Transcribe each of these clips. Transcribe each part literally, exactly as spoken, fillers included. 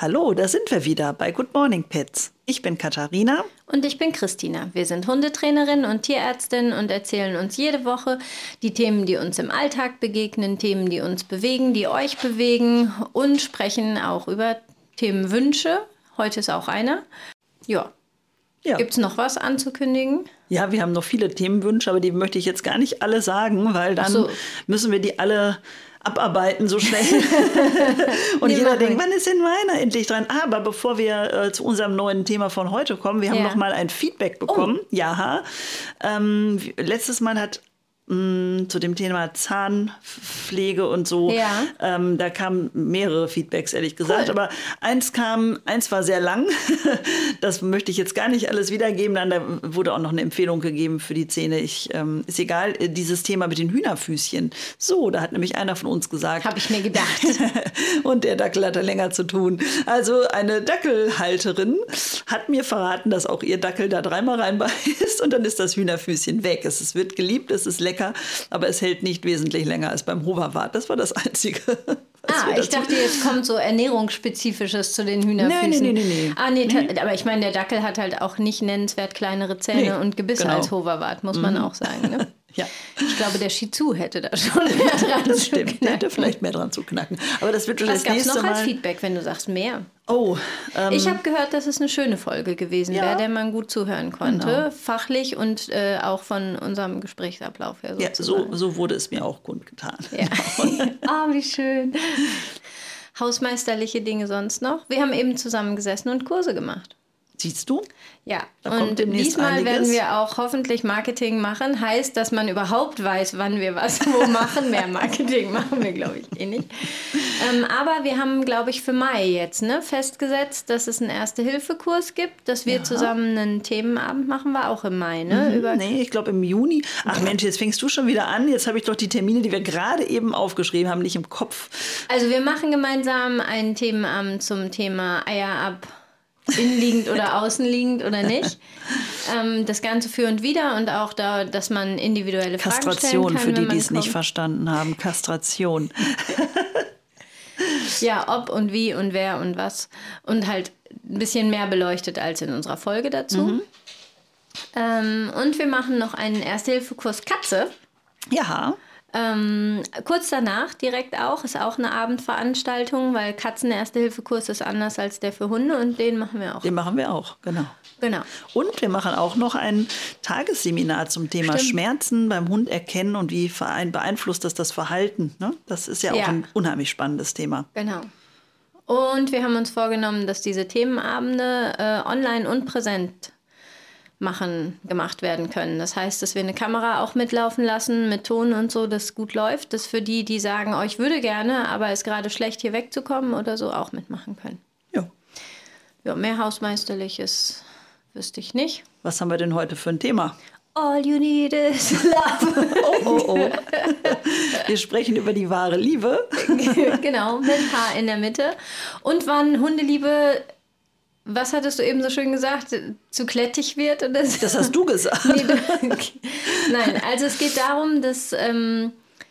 Hallo, da sind wir wieder bei Good Morning Pets. Ich bin Katharina. Und ich bin Christina. Wir sind Hundetrainerin und Tierärztin und erzählen uns jede Woche die Themen, die uns im Alltag begegnen, Themen, die uns bewegen, die euch bewegen und sprechen auch über Themenwünsche. Heute ist auch einer. Ja. Ja. Gibt es noch was anzukündigen? Ja, wir haben noch viele Themenwünsche, aber die möchte ich jetzt gar nicht alle sagen, weil dann so. müssen wir die alle abarbeiten so schnell. Und nee, jeder denkt, wann ist denn meiner endlich dran? Aber bevor wir äh, zu unserem neuen Thema von heute kommen, wir haben ja. noch mal ein Feedback bekommen. Oh. Ja, ähm, letztes Mal hat mh, zu dem Thema Zahnpflege und so, ja. ähm, da kamen mehrere Feedbacks, ehrlich gesagt. Cool. Aber eins kam, eins war sehr lang. Das möchte ich jetzt gar nicht alles wiedergeben. Dann da wurde auch noch eine Empfehlung gegeben für die Zähne. Ich, ähm, ist egal, dieses Thema mit den Hühnerfüßchen. So, da hat nämlich einer von uns gesagt. Habe ich mir gedacht. Und der Dackel hatte länger zu tun. Also eine Dackelhalterin hat mir verraten, dass auch ihr Dackel da dreimal reinbeißt und dann ist das Hühnerfüßchen weg. Es, es wird geliebt, es ist lecker, aber es hält nicht wesentlich länger als beim Hoverwart. Das war das Einzige. Ah, ich dachte, jetzt kommt so Ernährungsspezifisches zu den Hühnerfüßen. Nee, nee, nee, nee. Ah, nee, nee. Aber ich meine, der Dackel hat halt auch nicht nennenswert kleinere Zähne nee, und Gebiss genau. als Hoverwart, muss man mhm. auch sagen. Ne? Ja. Ich glaube, der Shih Tzu hätte da schon mehr dran das zu stimmt, knacken. Der hätte vielleicht mehr dran zu knacken. Aber das wird schon das nächste Mal. Was gab es noch als Feedback, wenn du sagst mehr? Oh, ähm, ich habe gehört, dass es eine schöne Folge gewesen ja. wäre, der man gut zuhören konnte. Genau. Fachlich und äh, auch von unserem Gesprächsablauf her. Ja, so, so wurde es mir auch kundgetan. Ja. Oh, wie schön. Hausmeisterliche Dinge sonst noch? Wir haben eben zusammen gesessen und Kurse gemacht. Siehst du? Ja, da und diesmal einiges. werden wir auch hoffentlich Marketing machen. Heißt, dass man überhaupt weiß, wann wir was wo machen. Mehr Marketing machen wir, glaube ich, eh nicht. Ähm, aber wir haben, glaube ich, für Mai jetzt ne, festgesetzt, dass es einen Erste-Hilfe-Kurs gibt, dass wir ja. zusammen einen Themenabend machen, war auch im Mai. Ne? Mhm, Über nee, ich glaube im Juni. Ach Mensch, jetzt fängst du schon wieder an. Jetzt habe ich doch die Termine, die wir gerade eben aufgeschrieben haben, nicht im Kopf. Also wir machen gemeinsam einen Themenabend zum Thema Eier ab. Innenliegend oder außenliegend oder nicht. Ähm, das Ganze für und wieder und auch da, dass man individuelle Fragen stellen kann. Kastration, für die, die es nicht verstanden haben. Kastration. Ja, ob und wie und wer und was. Und halt ein bisschen mehr beleuchtet als in unserer Folge dazu. Mhm. Ähm, und wir machen noch einen Erste-Hilfe-Kurs Katze. Ja. Ähm, kurz danach direkt auch, ist auch eine Abendveranstaltung, weil Katzen-Erste-Hilfe-Kurs ist anders als der für Hunde und den machen wir auch. Den machen wir auch, genau. Genau. Und wir machen auch noch ein Tagesseminar zum Thema Stimmt. Schmerzen beim Hund erkennen und wie beeinflusst das das Verhalten. Ne? Das ist ja auch ja. ein unheimlich spannendes Thema. Genau. Und wir haben uns vorgenommen, dass diese Themenabende äh, online und präsent machen, gemacht werden können. Das heißt, dass wir eine Kamera auch mitlaufen lassen mit Ton und so, dass gut läuft. Das für die, die sagen, oh, ich würde gerne, aber es ist gerade schlecht, hier wegzukommen oder so, auch mitmachen können. Ja. Ja, mehr Hausmeisterliches wüsste ich nicht. Was haben wir denn heute für ein Thema? All you need is love. Oh, oh, oh. Wir sprechen über die wahre Liebe. Genau, mit Haar in der Mitte. Und wann Hundeliebe... Was hattest du eben so schön gesagt? Zu klettig wird? Oder so? Das hast du gesagt. Nee, du, nein, also es geht darum, dass, ähm,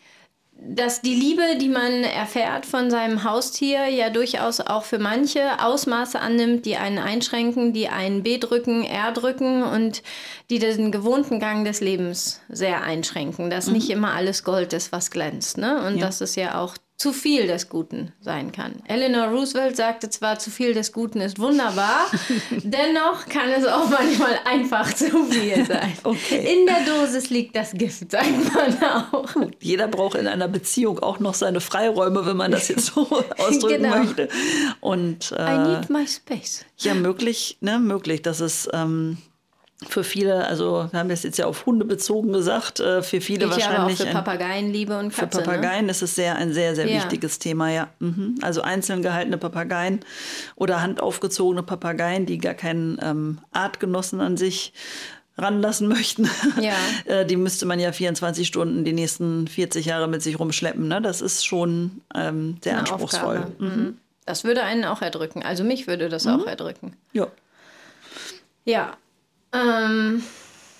dass die Liebe, die man erfährt von seinem Haustier, ja durchaus auch für manche Ausmaße annimmt, die einen einschränken, die einen bedrücken, erdrücken und die den gewohnten Gang des Lebens sehr einschränken. Dass mhm. nicht immer alles Gold ist, was glänzt. Ne? Und ja. dass es ja auch zu viel des Guten sein kann. Eleanor Roosevelt sagte zwar, zu viel des Guten ist wunderbar, dennoch kann es auch manchmal einfach zu viel sein. Okay. In der Dosis liegt das Gift, sagt man auch. Gut, jeder braucht in einer Beziehung auch noch seine Freiräume, wenn man das jetzt so ausdrücken genau. möchte. Und, äh, I need my space. Ja, möglich, ne, möglich, dass es... Ähm, für viele, also wir haben das jetzt ja auf Hunde bezogen gesagt, für viele Geht wahrscheinlich... Ja, aber auch für Papageienliebe und Katze. Für Papageien ne? ist es sehr, ein sehr, sehr ja. wichtiges Thema, ja. Mhm. Also einzeln gehaltene Papageien oder handaufgezogene Papageien, die gar keinen ähm, Artgenossen an sich ranlassen möchten. Ja. Die müsste man ja vierundzwanzig Stunden die nächsten vierzig Jahre mit sich rumschleppen. Ne? Das ist schon ähm, sehr Eine anspruchsvoll. Mhm. Das würde einen auch erdrücken. Also mich würde das mhm. auch erdrücken. Ja. Ja. Ähm,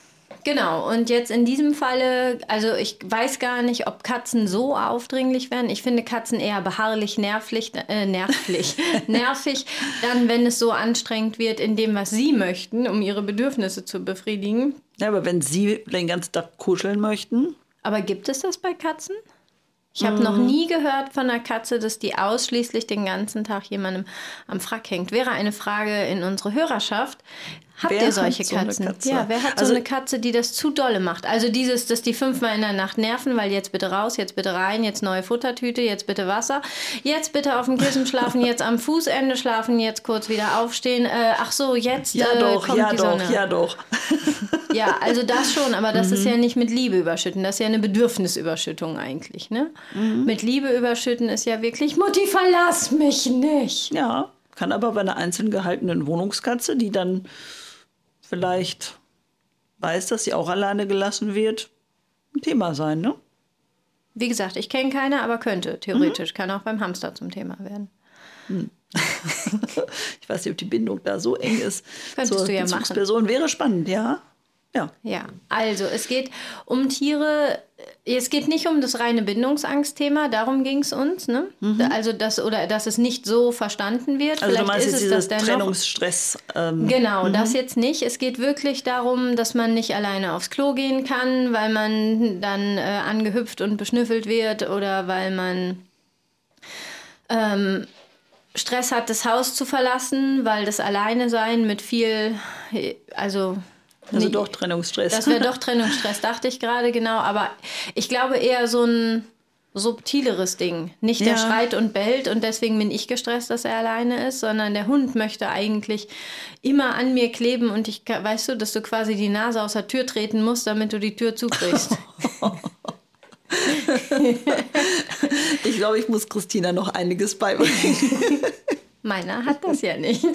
Genau, und jetzt in diesem Falle, also ich weiß gar nicht, ob Katzen so aufdringlich werden. Ich finde Katzen eher beharrlich, nervlich, äh, nervlich, nervig, dann, wenn es so anstrengend wird in dem, was sie möchten, um ihre Bedürfnisse zu befriedigen. Ja, aber wenn sie den ganzen Tag kuscheln möchten. Aber gibt es das bei Katzen? Ich habe mm. noch nie gehört von einer Katze, dass die ausschließlich den ganzen Tag jemandem am Frack hängt. Wäre eine Frage in unsere Hörerschaft. Habt wer ihr solche so Katzen? Katze? Ja, wer hat also, so eine Katze, die das zu dolle macht? Also dieses, dass die fünfmal in der Nacht nerven, weil jetzt bitte raus, jetzt bitte rein, jetzt neue Futtertüte, jetzt bitte Wasser, jetzt bitte auf dem Kissen schlafen, jetzt am Fußende schlafen, jetzt kurz wieder aufstehen. Äh, ach so, jetzt ja äh, doch, kommt ja die doch, Sonne. Ja doch, ja, also das schon, aber das mhm. ist ja nicht mit Liebe überschütten, das ist ja eine Bedürfnisüberschüttung eigentlich. Ne? Mhm. Mit Liebe überschütten ist ja wirklich, Mutti, verlass mich nicht. Ja, kann aber bei einer einzeln gehaltenen Wohnungskatze, die dann vielleicht weiß, dass sie auch alleine gelassen wird, ein Thema sein, ne? Wie gesagt, ich kenne keine, aber könnte. Theoretisch mhm. kann auch beim Hamster zum Thema werden. Hm. Ich weiß nicht, ob die Bindung da so eng ist. Könntest zur du ja Bezugsperson. machen. Wäre spannend, ja. Ja. Ja, also es geht um Tiere, es geht nicht um das reine Bindungsangstthema, darum ging es uns, ne? Mhm. Also das, oder dass es nicht so verstanden wird. Also Vielleicht du meinst ist jetzt es dieses das Trennungsstress. Ähm, genau, mhm. das jetzt nicht. Es geht wirklich darum, dass man nicht alleine aufs Klo gehen kann, weil man dann äh, angehüpft und beschnüffelt wird oder weil man ähm, Stress hat, das Haus zu verlassen, weil das Alleine-Sein mit viel, also... Also doch Trennungsstress. Das wäre doch Trennungsstress, dachte ich gerade, genau. Aber ich glaube eher so ein subtileres Ding. Nicht der ja. schreit und bellt und deswegen bin ich gestresst, dass er alleine ist, sondern der Hund möchte eigentlich immer an mir kleben und ich, weißt du, dass du quasi die Nase aus der Tür treten musst, damit du die Tür zukriegst. Ich glaube, ich muss Christina noch einiges beibringen. Meiner hat das ja nicht.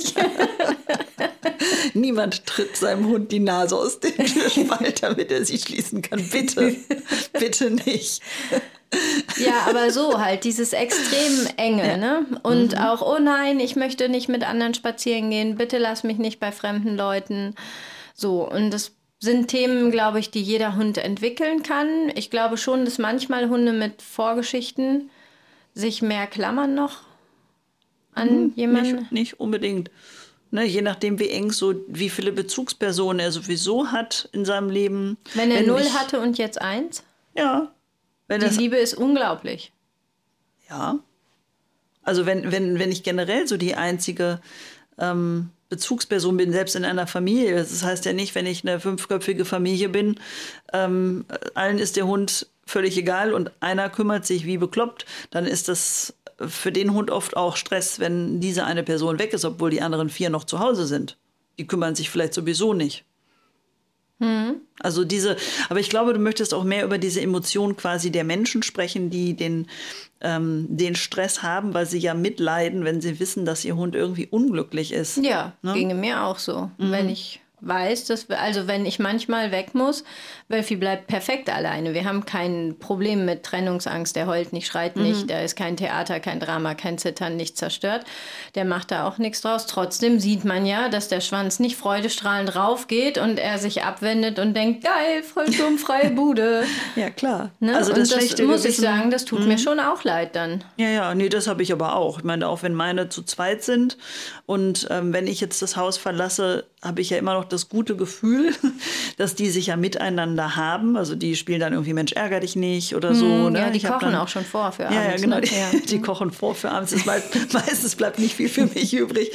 Niemand tritt seinem Hund die Nase aus dem Türspalt, damit er sie schließen kann. Bitte, bitte nicht. Ja, aber so halt, dieses extrem enge, ja. ne? Und mhm. auch, oh nein, ich möchte nicht mit anderen spazieren gehen, bitte lass mich nicht bei fremden Leuten. So, und das sind Themen, glaube ich, die jeder Hund entwickeln kann. Ich glaube schon, dass manchmal Hunde mit Vorgeschichten sich mehr klammern noch an mhm, jemanden. Nicht, nicht unbedingt. Ne, je nachdem, wie eng so, wie viele Bezugspersonen er sowieso hat in seinem Leben. Wenn er wenn null ich, hatte und jetzt eins? Ja. Wenn Die das, Liebe ist unglaublich. Ja. Also wenn, wenn, wenn ich generell so die einzige ähm, Bezugsperson bin, selbst in einer Familie. Das heißt ja nicht, wenn ich eine fünfköpfige Familie bin, ähm, allen ist der Hund völlig egal und einer kümmert sich wie bekloppt, dann ist das für den Hund oft auch Stress, wenn diese eine Person weg ist, obwohl die anderen vier noch zu Hause sind. Die kümmern sich vielleicht sowieso nicht. Mhm. Also diese, aber ich glaube, du möchtest auch mehr über diese Emotionen quasi der Menschen sprechen, die den, ähm, den Stress haben, weil sie ja mitleiden, wenn sie wissen, dass ihr Hund irgendwie unglücklich ist. Ja, ne? Ginge mir auch so. Mhm. Wenn ich weiß, dass wir, also wenn ich manchmal weg muss, Wölfi bleibt perfekt alleine. Wir haben kein Problem mit Trennungsangst. Der heult nicht, schreit nicht, mhm. da ist kein Theater, kein Drama, kein Zittern, nichts zerstört. Der macht da auch nichts draus. Trotzdem sieht man ja, dass der Schwanz nicht freudestrahlend raufgeht und er sich abwendet und denkt, geil, voll sturmfreie Bude. Ja, klar. Ne? Also das, das, das muss ich sagen, das tut mhm. mir schon auch leid dann. Ja, ja, nee, das habe ich aber auch. Ich meine, auch wenn meine zu zweit sind und ähm, wenn ich jetzt das Haus verlasse, habe ich ja immer noch das gute Gefühl, dass die sich ja miteinander haben. Also die spielen dann irgendwie Mensch, ärger dich nicht oder so. Mm, ne? Ja, die ich kochen dann, auch schon vor für ja, abends. Ja, genau, ne? die, ja. die kochen vor für abends. Es bleibt, meistens bleibt nicht viel für mich übrig.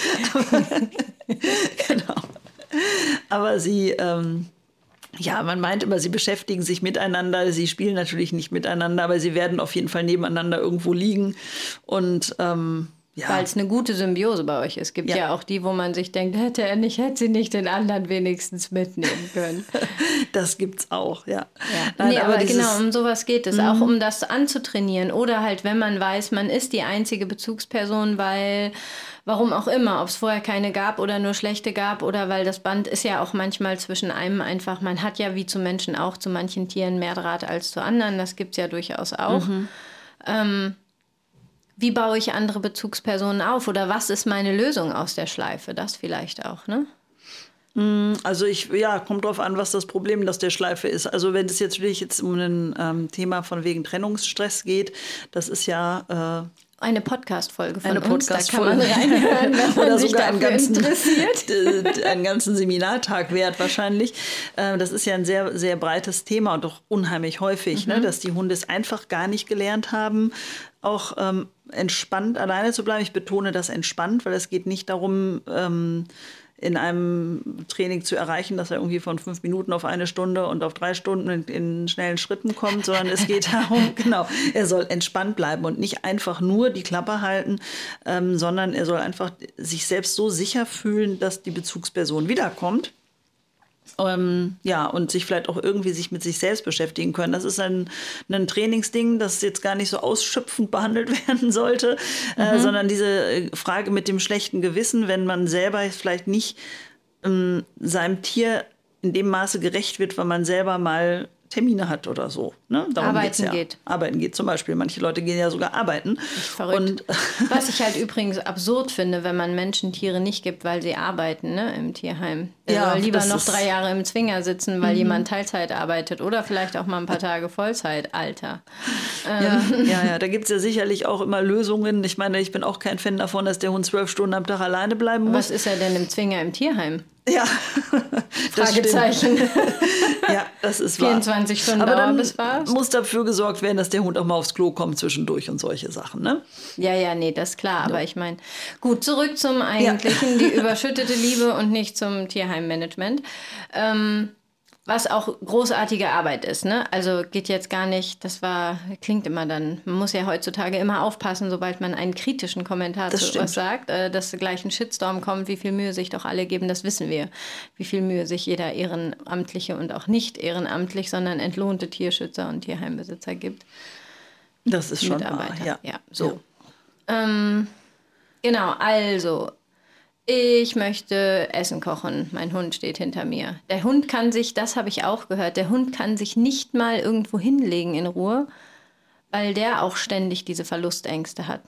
Genau. Aber sie, ähm, ja, man meint immer, sie beschäftigen sich miteinander. Sie spielen natürlich nicht miteinander, aber sie werden auf jeden Fall nebeneinander irgendwo liegen. Und ähm, ja. Weil es eine gute Symbiose bei euch ist. Es gibt ja. ja auch die, wo man sich denkt, hätte er nicht, hätte sie nicht den anderen wenigstens mitnehmen können. Das gibt's auch, ja. ja. Nein, nee, aber, aber dieses, genau, um sowas geht es. Mhm. Auch um das anzutrainieren. Oder halt, wenn man weiß, man ist die einzige Bezugsperson, weil, warum auch immer, ob es vorher keine gab oder nur schlechte gab oder weil das Band ist ja auch manchmal zwischen einem einfach, man hat ja wie zu Menschen auch, zu manchen Tieren mehr Draht als zu anderen. Das gibt's ja durchaus auch. Mhm. Ähm, Wie baue ich andere Bezugspersonen auf? Oder was ist meine Lösung aus der Schleife? Das vielleicht auch, ne? Also ich, ja, kommt drauf an, was das Problem aus der Schleife ist. Also wenn es jetzt wirklich jetzt um ein ähm, Thema von wegen Trennungsstress geht, das ist ja... Äh, eine Podcast-Folge von eine uns, Podcast da kann man reinhören, wenn man oder sich sogar dafür einen ganzen, interessiert. einen ganzen Seminartag wert wahrscheinlich. Das ist ja ein sehr, sehr breites Thema und auch unheimlich häufig, mhm. ne, dass die Hunde es einfach gar nicht gelernt haben, auch ähm, entspannt alleine zu bleiben. Ich betone das entspannt, weil es geht nicht darum, ähm, in einem Training zu erreichen, dass er irgendwie von fünf Minuten auf eine Stunde und auf drei Stunden in, in schnellen Schritten kommt, sondern es geht darum, genau, er soll entspannt bleiben und nicht einfach nur die Klappe halten, ähm, sondern er soll einfach sich selbst so sicher fühlen, dass die Bezugsperson wiederkommt. Ähm, ja, und sich vielleicht auch irgendwie sich mit sich selbst beschäftigen können. Das ist ein, ein Trainingsding, das jetzt gar nicht so ausschöpfend behandelt werden sollte, mhm. äh, sondern diese Frage mit dem schlechten Gewissen, wenn man selber vielleicht nicht ähm, seinem Tier in dem Maße gerecht wird, weil man selber mal Termine hat oder so. Ne? Darum Arbeiten ja. geht. Arbeiten geht zum Beispiel. Manche Leute gehen ja sogar arbeiten. Echt verrückt. Und was ich halt übrigens absurd finde, wenn man Menschen Tiere nicht gibt, weil sie arbeiten, ne, im Tierheim. Der ja, soll lieber noch drei Jahre im Zwinger sitzen, weil mhm. jemand Teilzeit arbeitet oder vielleicht auch mal ein paar Tage Vollzeit. Alter. Ja, ähm. ja, ja, da gibt es ja sicherlich auch immer Lösungen. Ich meine, ich bin auch kein Fan davon, dass der Hund zwölf Stunden am Tag alleine bleiben muss. Was ist er denn im Zwinger im Tierheim? Ja, Fragezeichen. Ja, das ist wahr. vierundzwanzig Stunden Aber dann bis war's. muss dafür gesorgt werden, dass der Hund auch mal aufs Klo kommt zwischendurch und solche Sachen, ne? Ja, ja, nee, das ist klar. Ja. Aber ich meine, gut, zurück zum Eigentlichen, ja. Die überschüttete Liebe und nicht zum Tierheimmanagement. Ähm, was auch großartige Arbeit ist, ne? Also geht jetzt gar nicht, das war, klingt immer dann, man muss ja heutzutage immer aufpassen, sobald man einen kritischen Kommentar das zu stimmt. was sagt, äh, dass gleich ein Shitstorm kommt, wie viel Mühe sich doch alle geben, das wissen wir. Wie viel Mühe sich jeder ehrenamtliche und auch nicht ehrenamtlich, sondern entlohnte Tierschützer und Tierheimbesitzer gibt. Das ist schon wahr, ja. ja. So. Ja. Ähm, genau, also... Ich möchte Essen kochen. Mein Hund steht hinter mir. Der Hund kann sich, das habe ich auch gehört, der Hund kann sich nicht mal irgendwo hinlegen in Ruhe, weil der auch ständig diese Verlustängste hat.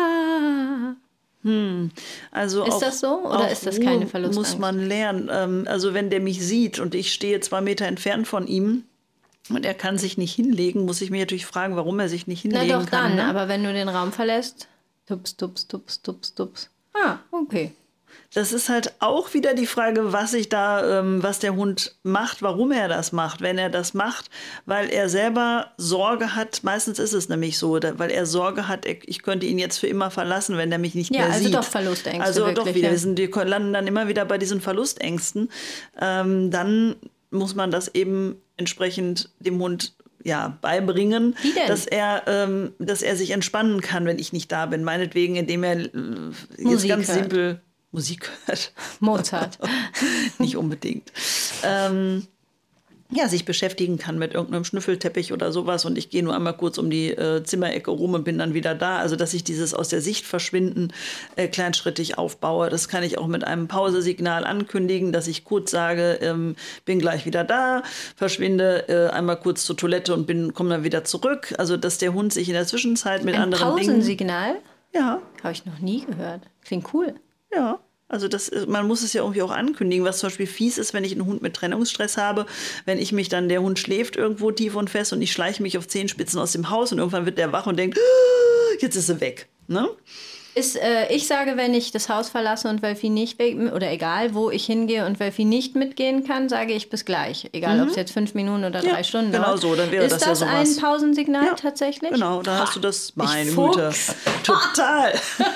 Ne? Hm. Also ist auch, das so oder ist das Ruhe keine Verlustangst? Muss man lernen. Also wenn der mich sieht und ich stehe zwei Meter entfernt von ihm und er kann sich nicht hinlegen, muss ich mir natürlich fragen, warum er sich nicht hinlegen kann. Na doch dann, ne? aber wenn du den Raum verlässt, tups, tups, tups, tups, tups. Ah, okay. Das ist halt auch wieder die Frage, was ich da, ähm, was der Hund macht, warum er das macht. Wenn er das macht, weil er selber Sorge hat, meistens ist es nämlich so, da, weil er Sorge hat, ich könnte ihn jetzt für immer verlassen, wenn er mich nicht ja, mehr also sieht. Doch Verlustängste. Also wirklich, doch wieder, ja. wir, sind, wir landen dann immer wieder bei diesen Verlustängsten. Ähm, dann muss man das eben entsprechend dem Hund ja, beibringen, dass er, ähm, dass er sich entspannen kann, wenn ich nicht da bin. Meinetwegen, indem er äh, jetzt ganz hört. simpel Musik hört. Mozart. Nicht unbedingt. Ähm, ja, sich beschäftigen kann mit irgendeinem Schnüffelteppich oder sowas und ich gehe nur einmal kurz um die äh, Zimmerecke rum und bin dann wieder da. Also, dass ich dieses aus der Sicht verschwinden äh, kleinschrittig aufbaue. Das kann ich auch mit einem Pausesignal ankündigen, dass ich kurz sage, ähm, bin gleich wieder da, verschwinde äh, einmal kurz zur Toilette und bin komme dann wieder zurück. Also, dass der Hund sich in der Zwischenzeit mit Ein anderen Dingen... Pausensignal? Ja. Habe ich noch nie gehört. Klingt cool. Ja, also das, man muss es ja irgendwie auch ankündigen, was zum Beispiel fies ist, wenn ich einen Hund mit Trennungsstress habe, wenn ich mich dann, der Hund schläft irgendwo tief und fest und ich schleiche mich auf Zehenspitzen aus dem Haus und irgendwann wird der wach und denkt, jetzt ist sie weg. Ne? Ist, äh, ich sage, wenn ich das Haus verlasse und Wölfi nicht weg, oder egal, wo ich hingehe und Wölfi nicht mitgehen kann, sage ich bis gleich. Egal, mhm. ob es jetzt fünf Minuten oder drei ja, Stunden genau dauert. so, dann wäre ist das, das ja sowas. Ist das ein Pausensignal ja, tatsächlich? Genau, da hast du das, meine ich Güte, Fuchs. total.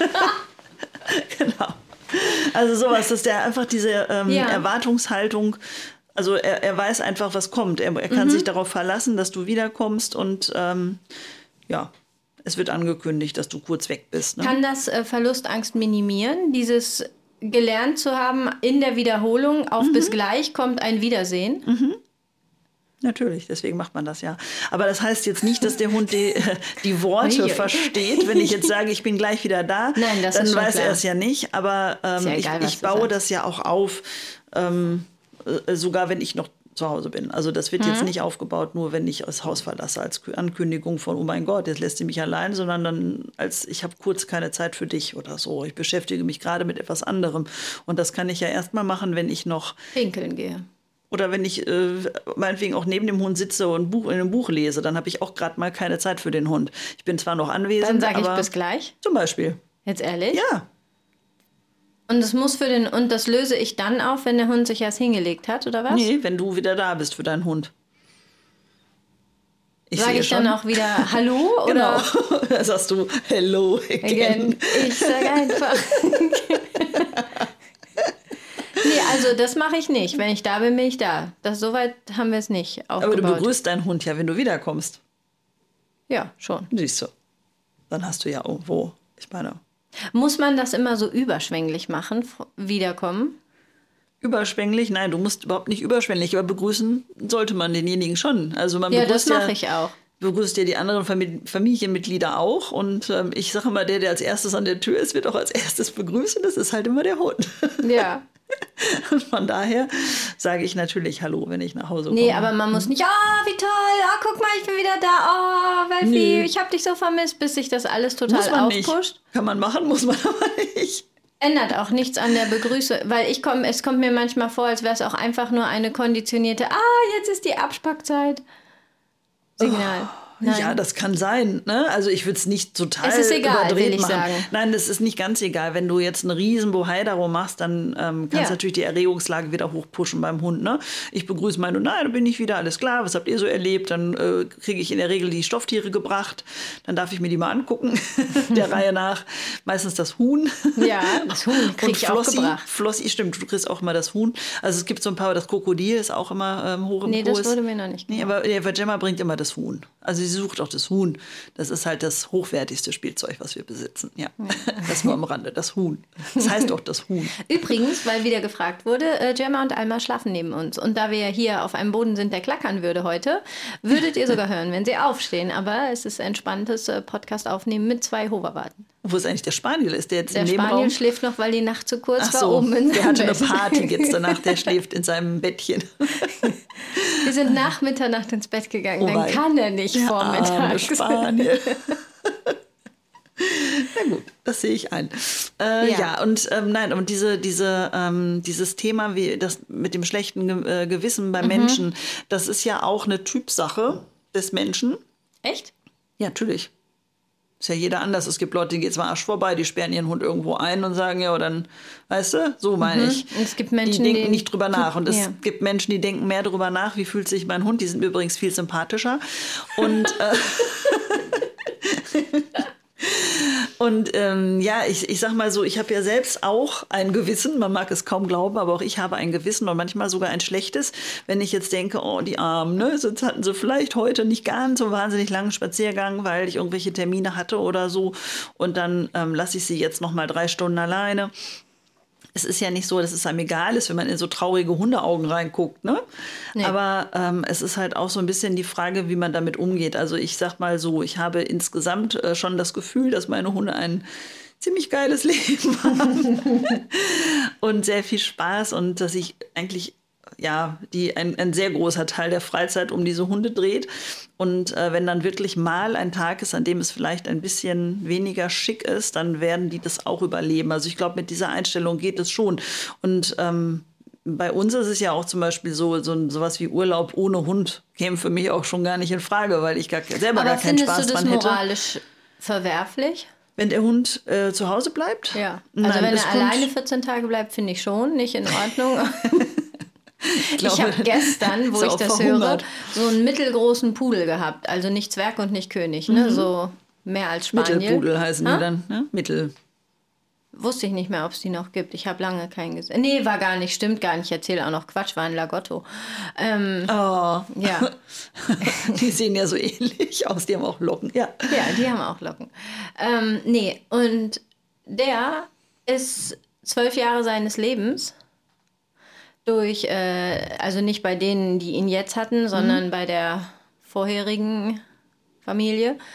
Genau. Also sowas, dass der einfach diese ähm, ja. Erwartungshaltung, also er, er weiß einfach, was kommt. Er, er kann mhm. sich darauf verlassen, dass du wiederkommst und ähm, ja, es wird angekündigt, dass du kurz weg bist. Ne? Kann das äh, Verlustangst minimieren, dieses gelernt zu haben, in der Wiederholung auf mhm. bis gleich kommt ein Wiedersehen? Mhm. Natürlich, deswegen macht man das ja. Aber das heißt jetzt nicht, dass der Hund die, die Worte versteht. Wenn ich jetzt sage, ich bin gleich wieder da, Nein, das dann ist weiß klar. er es ja nicht. Aber ähm, ja egal, ich, ich baue das ja auch auf, ähm, sogar wenn ich noch zu Hause bin. Also das wird mhm. jetzt nicht aufgebaut, nur wenn ich das Haus verlasse, als Ankündigung von, oh mein Gott, jetzt lässt sie mich allein, sondern dann als, ich habe kurz keine Zeit für dich oder so. Ich beschäftige mich gerade mit etwas anderem. Und das kann ich ja erst mal machen, wenn ich noch pinkeln gehe. Oder wenn ich äh, meinetwegen auch neben dem Hund sitze und Buch, in einem Buch lese, dann habe ich auch gerade mal keine Zeit für den Hund. Ich bin zwar noch anwesend, dann sage ich aber bis gleich. Zum Beispiel. Jetzt ehrlich? Ja. Und das muss für den und das löse ich dann auf, wenn der Hund sich erst hingelegt hat, oder was? Nee, wenn du wieder da bist für deinen Hund. Sage ich schon. Dann auch wieder Hallo? Oder? Genau, dann sagst du Hello again. again. Ich sage einfach. Nee, also das mache ich nicht. Wenn ich da bin, bin ich da. Das, soweit haben wir es nicht aufgebaut. Aber du begrüßt deinen Hund ja, wenn du wiederkommst. Ja, schon. Siehst du. Dann hast du ja irgendwo, ich meine... Muss man das immer so überschwänglich machen, wiederkommen? Überschwänglich? Nein, du musst überhaupt nicht überschwänglich, aber begrüßen sollte man denjenigen schon. Also man ja, das mache ja, ich auch. Begrüßt ja die anderen Famili- Familienmitglieder auch. Und ähm, ich sage immer, der, der als erstes an der Tür ist, wird auch als erstes begrüßen. Das ist halt immer der Hund. Ja. Und von daher sage ich natürlich Hallo, wenn ich nach Hause komme. Nee, aber man muss nicht, oh, wie toll, oh, guck mal, ich bin wieder da, oh, Welfi, nee. ich habe dich so vermisst, bis sich das alles total muss man aufpusht. Nicht. Kann man machen, muss man aber nicht. Ändert auch nichts an der Begrüßung, weil ich komm, es kommt mir manchmal vor, als wäre es auch einfach nur eine konditionierte, ah, jetzt ist die Abspackzeit. Signal. Oh. Nein. Ja, das kann sein. Ne? Also ich würde es nicht total es ist egal, überdreht will ich machen. Sagen. Nein, das ist nicht ganz egal. Wenn du jetzt einen riesen Bohai darum machst, dann ähm, kannst du ja. natürlich die Erregungslage wieder hochpushen beim Hund. Ne? Ich begrüße meinen Hund, nein, da bin ich wieder, alles klar, was habt ihr so erlebt? Dann äh, kriege ich in der Regel die Stofftiere gebracht. Dann darf ich mir die mal angucken, der Reihe nach. Meistens das Huhn. Ja, das Huhn kriege ich Flossi, auch gebracht. Flossi, stimmt, du kriegst auch immer das Huhn. Also es gibt so ein paar, das Krokodil ist auch immer ähm, hoch im Nee, Kurs. das wurde mir noch nicht. Nee, aber ja, Gemma bringt immer das Huhn. Also sie sucht auch das Huhn. Das ist halt das hochwertigste Spielzeug, was wir besitzen. Ja, ja. Das nur am Rande, das Huhn. Das heißt auch das Huhn. Übrigens, weil wieder gefragt wurde, äh, Gemma und Alma schlafen neben uns. Und da wir ja hier auf einem Boden sind, der klackern würde heute, würdet ihr sogar hören, wenn sie aufstehen. Aber es ist entspanntes äh, Podcast aufnehmen mit zwei Hoverwarten. Wo ist eigentlich der Spaniel? Ist der jetzt der im Nebenraum? Der Spaniel schläft noch, weil die Nacht zu kurz Ach war so, oben in der hatte Bett. eine Party jetzt danach, der schläft in seinem Bettchen. Wir sind nach Mitternacht ins Bett gegangen, oh dann kann er nicht der vormittags. Spaniel. Na gut, das sehe ich ein. Äh, ja. ja, und ähm, nein, und diese, diese, ähm, dieses Thema wie das mit dem schlechten Ge- äh, Gewissen bei mhm. Menschen, das ist ja auch eine Typsache des Menschen. Echt? Ja, natürlich. Ist ja jeder anders. Es gibt Leute, denen geht es mal Arsch vorbei, die sperren ihren Hund irgendwo ein und sagen, ja, dann, weißt du, so meine mhm. ich. Und es gibt Menschen, die denken die nicht drüber nach. Und es ja. gibt Menschen, die denken mehr drüber nach, wie fühlt sich mein Hund. Die sind übrigens viel sympathischer. Und äh, Und ähm, ja, ich, ich sag mal so, ich habe ja selbst auch ein Gewissen, man mag es kaum glauben, aber auch ich habe ein Gewissen und manchmal sogar ein schlechtes, wenn ich jetzt denke, oh, die Armen, ne, sonst hatten sie vielleicht heute nicht ganz so wahnsinnig langen Spaziergang, weil ich irgendwelche Termine hatte oder so und dann ähm, lasse ich sie jetzt noch mal drei Stunden alleine. Es ist ja nicht so, dass es einem egal ist, wenn man in so traurige Hundeaugen reinguckt, ne? Nee. Aber ähm, es ist halt auch so ein bisschen die Frage, wie man damit umgeht. Also ich sag mal so, ich habe insgesamt äh, schon das Gefühl, dass meine Hunde ein ziemlich geiles Leben haben und sehr viel Spaß und dass ich eigentlich ja, die ein, ein sehr großer Teil der Freizeit um diese Hunde dreht. Und äh, wenn dann wirklich mal ein Tag ist, an dem es vielleicht ein bisschen weniger schick ist, dann werden die das auch überleben. Also ich glaube, mit dieser Einstellung geht es schon. Und ähm, bei uns ist es ja auch zum Beispiel so, so sowas wie Urlaub ohne Hund käme für mich auch schon gar nicht in Frage, weil ich gar, selber Aber gar keinen Spaß dran hätte. Aber findest du das moralisch verwerflich? Wenn der Hund äh, zu Hause bleibt? Ja, also Nein, wenn er alleine vierzehn Tage bleibt, finde ich schon, nicht in Ordnung. Ich, ich habe gestern, wo ich das verhungert. höre, so einen mittelgroßen Pudel gehabt. Also nicht Zwerg und nicht König, ne? Mhm. So mehr als Spaniel. Mittelpudel heißen ha? die dann, ne? Mittel. Wusste ich nicht mehr, ob es die noch gibt. Ich habe lange keinen gesehen. Nee, war gar nicht, stimmt gar nicht. Ich erzähle auch noch Quatsch, war ein Lagotto. Ähm, oh. Ja. Die sehen ja so ähnlich aus, die haben auch Locken. Ja, ja die haben auch Locken. Ähm, nee, und der ist zwölf Jahre seines Lebens durch, äh, also nicht bei denen, die ihn jetzt hatten, sondern mhm. bei der vorherigen Familie,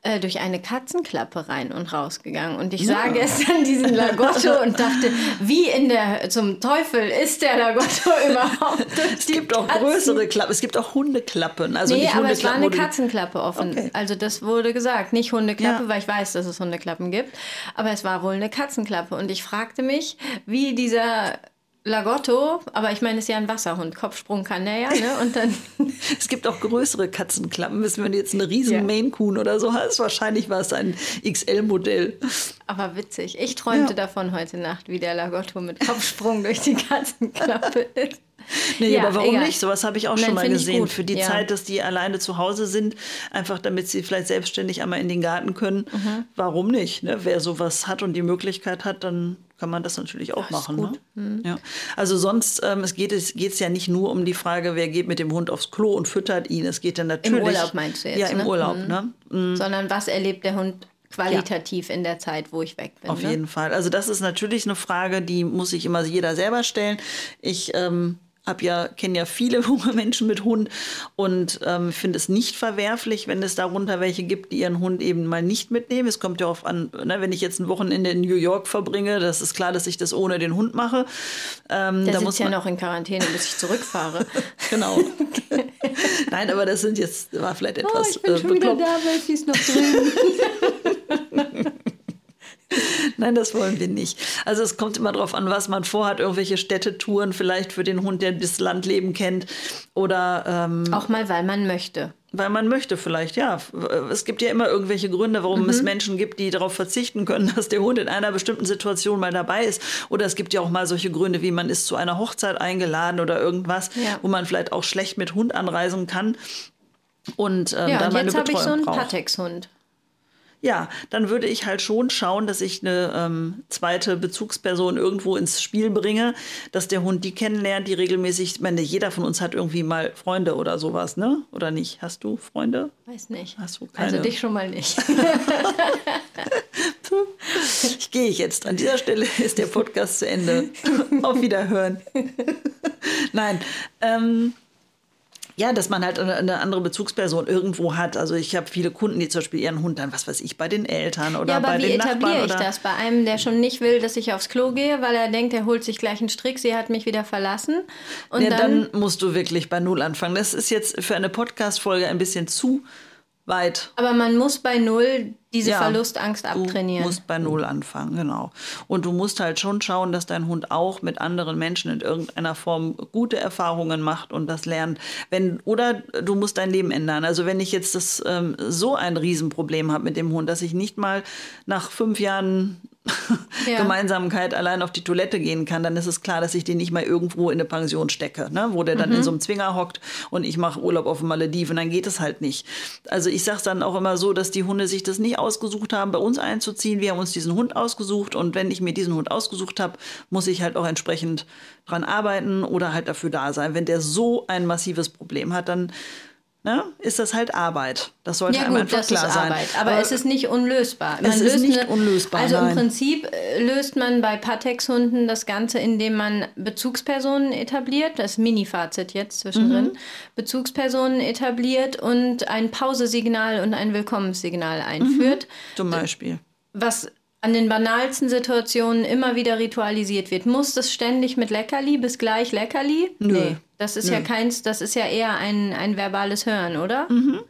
äh, durch eine Katzenklappe rein und rausgegangen. Und ich ja. sah gestern diesen Lagotto und dachte, wie in der zum Teufel ist der Lagotto überhaupt? Es gibt auch Katzen. größere Klappen, es gibt auch Hundeklappen. Also nee, nicht aber es war eine Hundeklappen, Katzenklappe offen. Okay. Also das wurde gesagt, nicht Hundeklappe, ja. weil ich weiß, dass es Hundeklappen gibt. Aber es war wohl eine Katzenklappe. Und ich fragte mich, wie dieser Lagotto, aber ich meine, es ist ja ein Wasserhund, Kopfsprung kann der ja, ne? Und dann es gibt auch größere Katzenklappen. Wenn du jetzt eine riesen ja. Maine Coon oder so hast, wahrscheinlich war es ein X L-Modell. Aber witzig. Ich träumte ja. davon heute Nacht, wie der Lagotto mit Kopfsprung durch die Katzenklappe ist. Nee, ja, aber warum egal. nicht? Sowas habe ich auch Nein, schon mal gesehen. Für die ja. Zeit, dass die alleine zu Hause sind, einfach damit sie vielleicht selbstständig einmal in den Garten können. Mhm. Warum nicht? Ne? Wer sowas hat und die Möglichkeit hat, dann kann man das natürlich auch das machen. Ne? Mhm. Ja. Also sonst ähm, es geht es geht's ja nicht nur um die Frage, wer geht mit dem Hund aufs Klo und füttert ihn. Es geht dann natürlich... Im Urlaub meinst du jetzt, Ja, im ne? Urlaub. Mhm. Ne? Mhm. Sondern was erlebt der Hund qualitativ ja. in der Zeit, wo ich weg bin. Auf ne? jeden Fall. Also das ist natürlich eine Frage, die muss sich immer jeder selber stellen. Ich... Ähm, Hab ja, kenne ja viele junge Menschen mit Hund und ähm, finde es nicht verwerflich, wenn es darunter welche gibt, die ihren Hund eben mal nicht mitnehmen. Es kommt ja auch an, ne, wenn ich jetzt ein Wochenende in New York verbringe, das ist klar, dass ich das ohne den Hund mache. Ähm, Der da sitzt muss ja man... noch in Quarantäne, bis ich zurückfahre. Genau. Nein, aber das sind jetzt, war vielleicht etwas oh, ich bin äh, schon wieder da, weil sie ist noch drüben. Nein, das wollen wir nicht. Also es kommt immer darauf an, was man vorhat. Irgendwelche Städtetouren vielleicht für den Hund, der das Landleben kennt. Oder ähm, auch mal, weil man möchte. Weil man möchte vielleicht, ja. Es gibt ja immer irgendwelche Gründe, warum mhm. es Menschen gibt, die darauf verzichten können, dass der Hund in einer bestimmten Situation mal dabei ist. Oder es gibt ja auch mal solche Gründe, wie man ist zu einer Hochzeit eingeladen oder irgendwas, ja. wo man vielleicht auch schlecht mit Hund anreisen kann. Und, ähm, ja, da und meine jetzt habe ich so einen braucht. Patex-Hund. Ja, dann würde ich halt schon schauen, dass ich eine ähm, zweite Bezugsperson irgendwo ins Spiel bringe, dass der Hund die kennenlernt, die regelmäßig, ich meine, jeder von uns hat irgendwie mal Freunde oder sowas, ne? Oder nicht? Hast du Freunde? Weiß nicht. Hast du keine? Also dich schon mal nicht. Ich gehe jetzt. An dieser Stelle ist der Podcast zu Ende. Auf Wiederhören. Nein, ähm... Ja, dass man halt eine andere Bezugsperson irgendwo hat. Also ich habe viele Kunden, die zum Beispiel ihren Hund dann, was weiß ich, bei den Eltern oder ja, bei den Nachbarn. Aber wie etabliere ich oder das? Bei einem, der schon nicht will, dass ich aufs Klo gehe, weil er denkt, er holt sich gleich einen Strick, sie hat mich wieder verlassen. Und ja, dann, dann musst du wirklich bei Null anfangen. Das ist jetzt für eine Podcast-Folge ein bisschen zu weit. Aber man muss bei Null diese ja, Verlustangst abtrainieren. Du musst bei Null anfangen, genau. Und du musst halt schon schauen, dass dein Hund auch mit anderen Menschen in irgendeiner Form gute Erfahrungen macht und das lernt. Wenn, oder du musst dein Leben ändern. Also wenn ich jetzt das, ähm, so ein Riesenproblem habe mit dem Hund, dass ich nicht mal nach fünf Jahren ja. Gemeinsamkeit allein auf die Toilette gehen kann, dann ist es klar, dass ich den nicht mal irgendwo in eine Pension stecke, ne? Wo der dann mhm. in so einem Zwinger hockt und ich mache Urlaub auf den Malediven, dann geht es halt nicht. Also ich sage dann auch immer so, dass die Hunde sich das nicht ausgesucht haben, bei uns einzuziehen. Wir haben uns diesen Hund ausgesucht und wenn ich mir diesen Hund ausgesucht habe, muss ich halt auch entsprechend dran arbeiten oder halt dafür da sein. Wenn der so ein massives Problem hat, dann ne, ist das halt Arbeit. Das sollte ja, einem gut, einfach das klar ist sein. Arbeit. Aber, aber es ist nicht unlösbar. Man es ist nicht eine, unlösbar, Also nein. im Prinzip löst man bei Patex-Hunden das Ganze, indem man Bezugspersonen etabliert. Das Mini-Fazit jetzt zwischendrin. Mhm. Bezugspersonen etabliert und ein Pausesignal und ein Willkommenssignal einführt. Mhm. Zum Beispiel. Was an den banalsten Situationen immer wieder ritualisiert wird. Muss das ständig mit Leckerli, bis gleich Leckerli? Nö. Nee. Das ist Nö. ja keins, das ist ja eher ein, ein verbales Hören, oder? Mhm.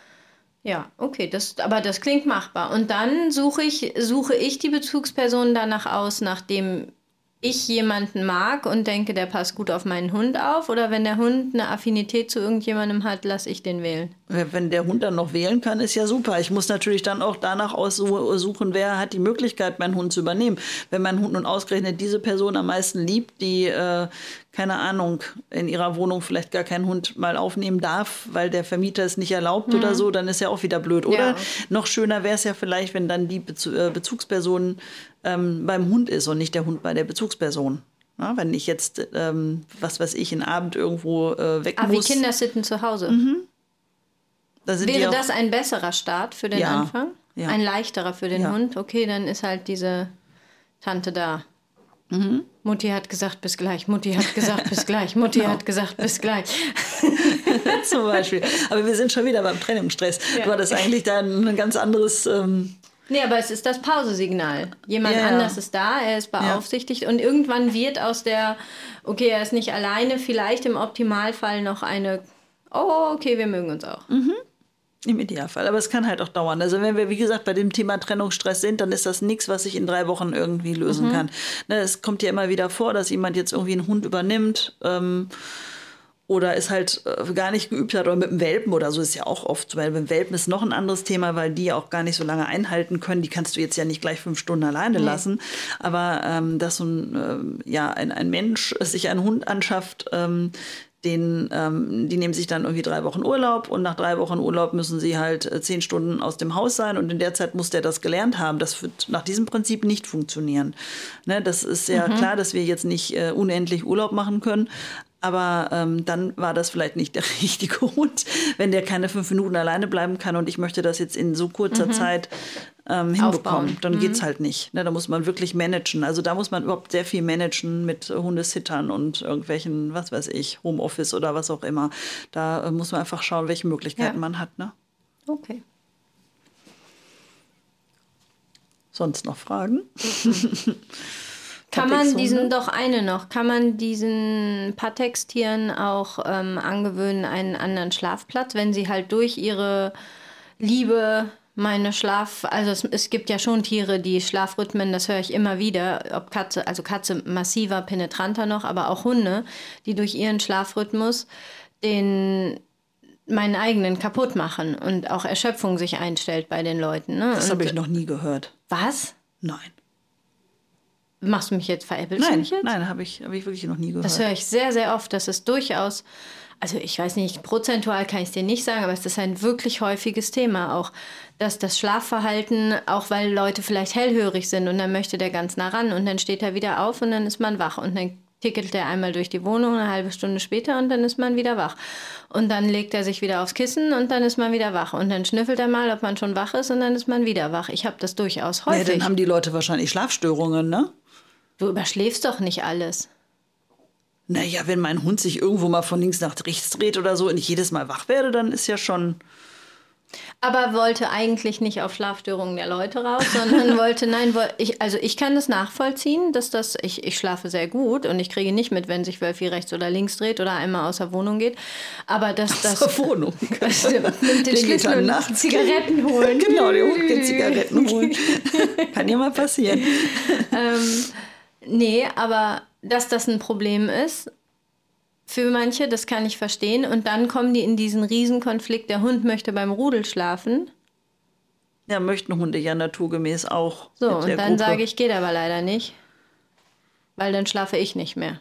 Ja, okay, das, aber das klingt machbar. Und dann suche ich, suche ich die Bezugsperson danach aus, nachdem ich jemanden mag und denke, der passt gut auf meinen Hund auf. Oder wenn der Hund eine Affinität zu irgendjemandem hat, lasse ich den wählen. Wenn der Hund dann noch wählen kann, ist ja super. Ich muss natürlich dann auch danach aussuchen, wer hat die Möglichkeit, meinen Hund zu übernehmen. Wenn mein Hund nun ausgerechnet diese Person am meisten liebt, die, äh, keine Ahnung, in ihrer Wohnung vielleicht gar keinen Hund mal aufnehmen darf, weil der Vermieter es nicht erlaubt mhm. oder so, dann ist ja auch wieder blöd. Oder ja. noch schöner wäre es ja vielleicht, wenn dann die Bezu- äh, Bezugsperson ähm, beim Hund ist und nicht der Hund bei der Bezugsperson. Ja, wenn ich jetzt, ähm, was weiß ich, einen Abend irgendwo äh, weg Aber muss. wie Kindersitten zu Hause. Mhm. Da sind Wäre die auch, das ein besserer Start für den ja, Anfang? Ja. Ein leichterer für den ja. Hund? Okay, dann ist halt diese Tante da. Mhm. Mutti hat gesagt, bis gleich. Mutti hat gesagt, bis gleich. Mutti genau. hat gesagt, bis gleich. Zum Beispiel. Aber wir sind schon wieder beim Trennungsstress. Ja. Du hattest eigentlich da ein ganz anderes... Ähm nee, aber es ist das Pausesignal. Jemand ja, anders ja. ist da, er ist beaufsichtigt ja. und irgendwann wird aus der, okay, er ist nicht alleine, vielleicht im Optimalfall noch eine, oh, okay, wir mögen uns auch. Mhm. Im Idealfall. Aber es kann halt auch dauern. Also wenn wir, wie gesagt, bei dem Thema Trennungsstress sind, dann ist das nichts, was sich in drei Wochen irgendwie lösen mhm. kann. Ne, es kommt ja immer wieder vor, dass jemand jetzt irgendwie einen Hund übernimmt ähm, oder es halt äh, gar nicht geübt hat oder mit dem Welpen oder so ist ja auch oft. Weil beim Welpen ist noch ein anderes Thema, weil die auch gar nicht so lange einhalten können. Die kannst du jetzt ja nicht gleich fünf Stunden alleine nee. lassen. Aber ähm, dass so ein, äh, ja, ein, ein Mensch sich einen Hund anschafft, ähm, Den, ähm, die nehmen sich dann irgendwie drei Wochen Urlaub und nach drei Wochen Urlaub müssen sie halt äh, zehn Stunden aus dem Haus sein und in der Zeit muss der das gelernt haben. Das wird nach diesem Prinzip nicht funktionieren. Ne, das ist ja mhm. klar, dass wir jetzt nicht äh, unendlich Urlaub machen können, aber ähm, dann war das vielleicht nicht der richtige Hund, wenn der keine fünf Minuten alleine bleiben kann und ich möchte das jetzt in so kurzer mhm. Zeit ähm, hinbekommen. Aufbauen. Dann mhm. geht's halt nicht. Ne, da muss man wirklich managen. Also da muss man überhaupt sehr viel managen mit Hundesittern und irgendwelchen, was weiß ich, Homeoffice oder was auch immer. Da äh, muss man einfach schauen, welche Möglichkeiten ja. man hat. Ne? Okay. Sonst noch Fragen? Kann man diesen, doch eine noch, kann man diesen Patex-Tieren auch ähm, angewöhnen, einen anderen Schlafplatz, wenn sie halt durch ihre Liebe, meine Schlaf, also es, es gibt ja schon Tiere, die Schlafrhythmen, das höre ich immer wieder, ob Katze, also Katze massiver, penetranter noch, aber auch Hunde, die durch ihren Schlafrhythmus den meinen eigenen kaputt machen und auch Erschöpfung sich einstellt bei den Leuten. Ne? Das habe ich noch nie gehört. Was? Nein. Machst du mich jetzt, veräppelst nein, du mich jetzt? Nein, habe ich, hab ich wirklich noch nie gehört. Das höre ich sehr, sehr oft. Das ist durchaus, also ich weiß nicht, prozentual kann ich es dir nicht sagen, aber es ist ein wirklich häufiges Thema auch, dass das Schlafverhalten, auch weil Leute vielleicht hellhörig sind und dann möchte der ganz nah ran und dann steht er wieder auf und dann ist man wach und dann tickelt er einmal durch die Wohnung eine halbe Stunde später und dann ist man wieder wach. Und dann legt er sich wieder aufs Kissen und dann ist man wieder wach. Und dann schnüffelt er mal, ob man schon wach ist und dann ist man wieder wach. Ich habe das durchaus häufig. Ja, dann haben die Leute wahrscheinlich Schlafstörungen, ne? Du überschläfst doch nicht alles. Naja, wenn mein Hund sich irgendwo mal von links nach rechts dreht oder so und ich jedes Mal wach werde, dann ist ja schon... Aber wollte eigentlich nicht auf Schlafstörungen der Leute raus, sondern wollte, nein, ich, also ich kann das nachvollziehen, dass das, ich, ich schlafe sehr gut und ich kriege nicht mit, wenn sich Wölfi rechts oder links dreht oder einmal aus der Wohnung geht. Aber dass das... Aus der Wohnung? Also, nimmt den Schlüssel und nachts Zigaretten holen. Genau, der Hund geht Zigaretten holen. Kann ja mal passieren. ähm, nee, aber dass das ein Problem ist, für manche, das kann ich verstehen. Und dann kommen die in diesen Riesenkonflikt, der Hund möchte beim Rudel schlafen. Ja, möchten Hunde ja naturgemäß auch. So, und dann sage ich, geht aber leider nicht. Weil dann schlafe ich nicht mehr.